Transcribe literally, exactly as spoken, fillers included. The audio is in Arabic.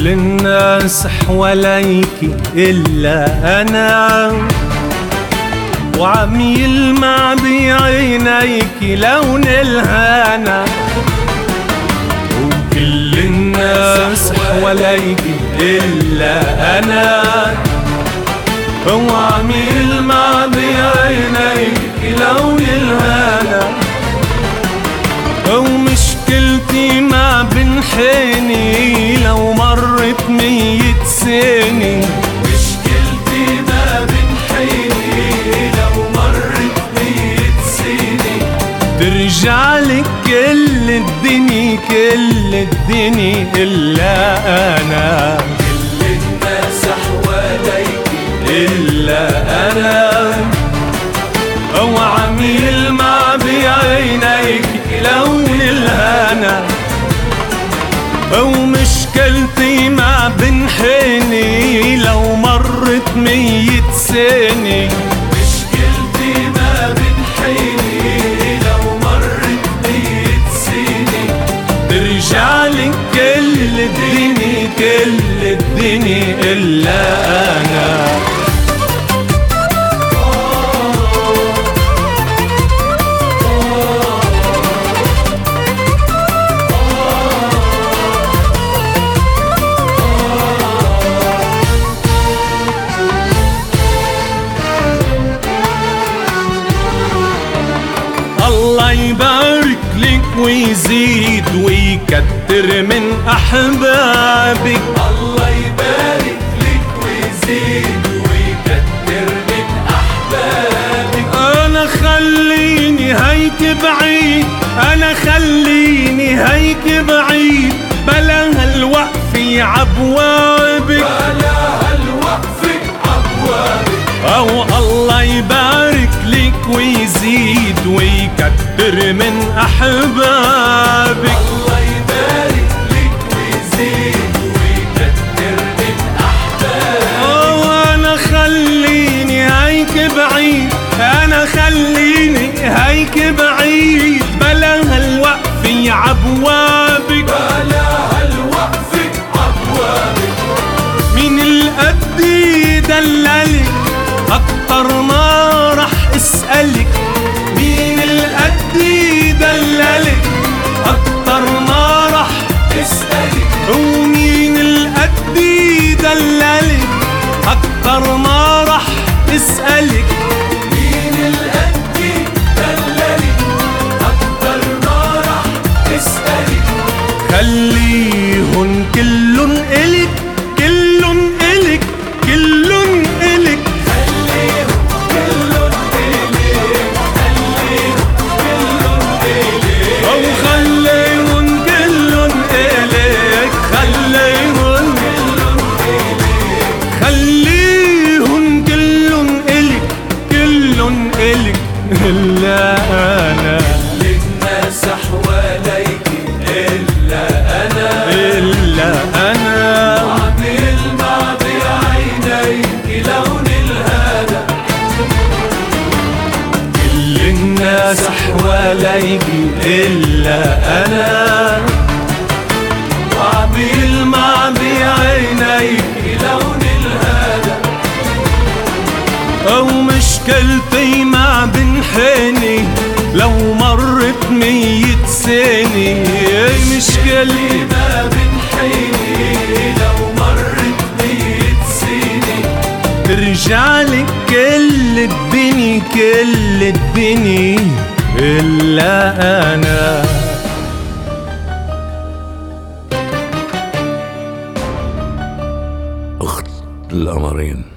كل الناس حواليكي إلا أنا، وعم يلمع بعينيكي لون الهنا. وكل الناس حواليكي إلا أنا، وعم يلمع بعينيكي لون الهنا. ومشكلتي ما بنحني لو مرت مية سنة، مشكلتي ما بنحني لو مرت مية سنة. ترجع لك كل الدنيا كل الدنيا إلا أنا، كل الناس حواليكي إلا أنا، وعم يلمع بعينيك لون الهنا. ومشكلتي ما بنحني لو مرت مية سنة، مشكلتي ما بنحني لو مرت مية سنة. ترجع لك كل الدنيا كل الدنيا إلا أنا. الله يبارك لك ويزيد ويكتر من أحبابك، الله يبارك لك ويزيد ويكتر من أحبابك. أنا خليني هيك بعيد، أنا خليني هيك بعيد، بلا هالوقفة عبوابك، بلا هالوقفة عبوابك. أو الله يبارك لك ويزيد ويكتر من أحبابك، الله يبارك لك ويزيد ويكتر من أحبابك. وأنا خليني هيك بعيد، أنا خليني هيك بعيد، بلا هالوقفة عبوابك، بلا هالوقفة عبوابك. من القد يدللك أكتر ما رح اسألك، مين القد يدللك أكتر ما رح اسألك. ومين القد يدللك أكتر ما رح اسألك، مين القد يدللك أكتر ما رح اسألك. خليهن كلن إلك كلن إلك كلن إلك، إلا أنا. كل الناس حواليكي إلا أنا، إلا أنا، وعم يلمع بعينيكي لون الهنا. كل الناس حواليكي إلا أنا، وعم يلمع بعينيكي لون الهنا. أو مشكلتي ما بنحني لو مرت مية سنة، مشكلتي ما بنحني لو مرت مية سنة. ترجع لك كل الدنيا كل الدنيا إلا أنا. أخت القمرين.